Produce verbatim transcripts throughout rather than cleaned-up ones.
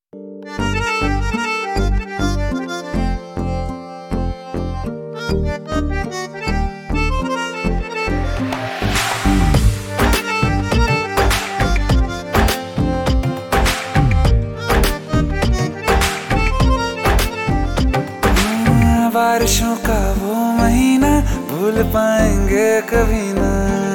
बारिशों का वो महीना भूल पाएंगे कभी ना।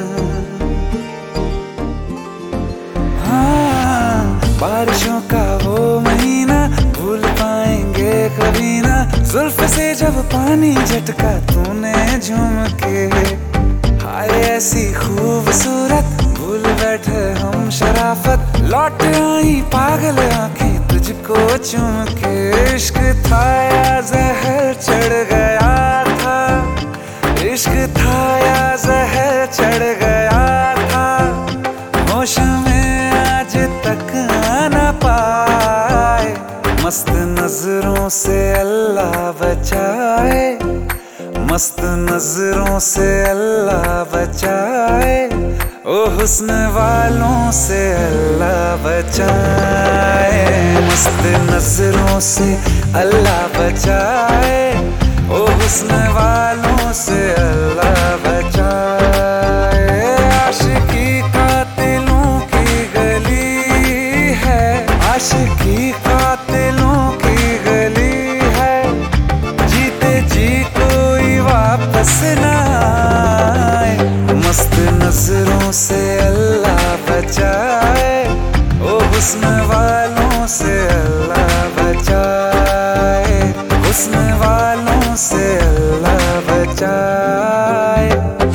हाँ, बारिशों का वो महीना भूल पाएंगे कभी ना। जुल्फ से जब पानी झटका तूने झूम के, हाय ऐसी खूबसूरत भूल बैठे हम शराफत। लौट आई पागल आंखें तुझको चूम के। इश्क था या जहर चढ़ गया था, इश्क था या जहर चढ़ गया था। होश में आज तक आना पाए, मस्त नजरों से अल्लाह बचाए, मस्त नजरों से अल्लाह बचाए। ओ हुस्न वालों से अल्लाह बचाए, मस्त नजरों से अल्लाह बचाए। ओ हुस्न वालों से अल्लाह बचाए। आशिकी कातिलों की गली है, आशिकी कातिलों की गली है। जीते जी कोई वापस ना आए, मस्त नजरों से अल्लाह बचाए। ओ हुस्न वालों से अल्लाह बचाए, हुस्न वालों से अल्लाह बचाए।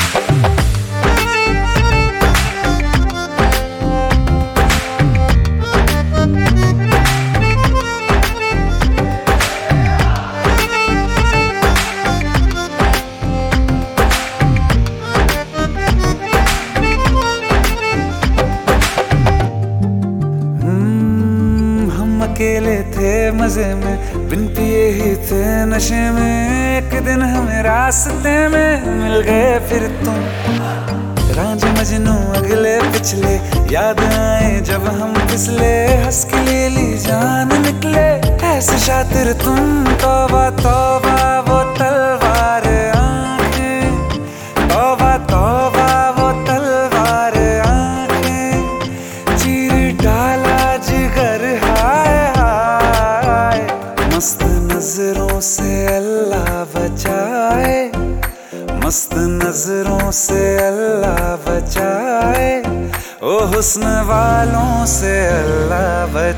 अकेले थे मजे में, बिन पिए ही थे नशे में। एक दिन हमें रास्ते में मिल गए फिर तुम, रांझे मजनू अगले पिछले याद आए जब हम फिसले। हंस के ले ली जान निकले ऐसे शातिर तुम। तौबा तौबा वो तलवार आंखें, तौबा तौबा वो तलवार आंखें। चीर डाला जिगर हाय हाय, मस्त नजरों से अल्लाह बचाए, मस्त नजरों से अल्लाह बचाए। ओ हुस्न वालों से अल्लाह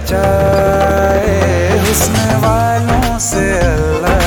बचाए, हुस्न वालों से अल्लाह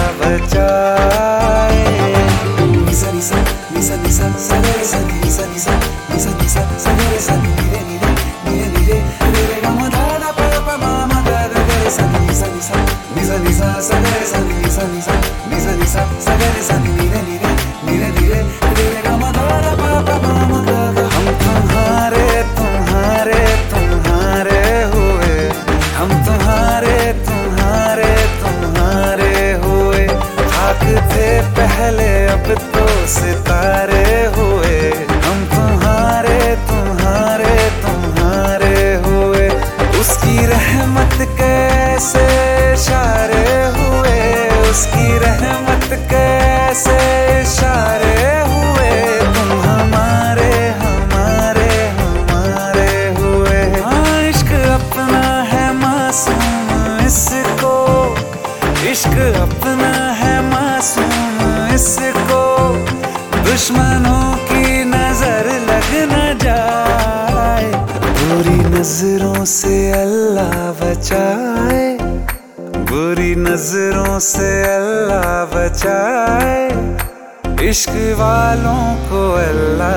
बचाए। निसा निसा निसा निसा सरे सनी निसा निसा निसा निसा सरे सनी नीरे नीरे नीरे नीरे रे गा मा धा धा पा पा मा मा गा गा गा सनी निसा निसा निसा निसा सरे सनी निसा निसा निसा निसा सरे सनी नीरे नीरे नीरे नीरे रे गा मा धा धा पा पा मा मा गा गा। हम तुम्हारे तुम्हारे तुम्हारे हुए, हम तुम्हारे तुम्हारे तुम्हारे हुए। खाक थे पहले अब तो सितारे हुए, हम तुम्हारे तुम्हारे तुम्हारे हुए। उसकी रहमत कैसे इशारे हुए, उसकी रहमत कैसे इशारे हुए। तुम हमारे हमारे हमारे हुए। हाँ, इश्क अपना है मासूम इसको, इश्क अपना है मासूम इसको। दुश्मनों की नजर लग न जाए, बुरी नजरों से अल्लाह बचाए, बुरी नजरों से अल्लाह बचाए। इश्क वालों को अल्लाह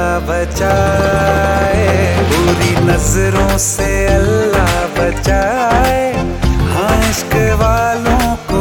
बचाए, बुरी नजरों से अल्लाह बचाए। हाँ, इश्क वालों को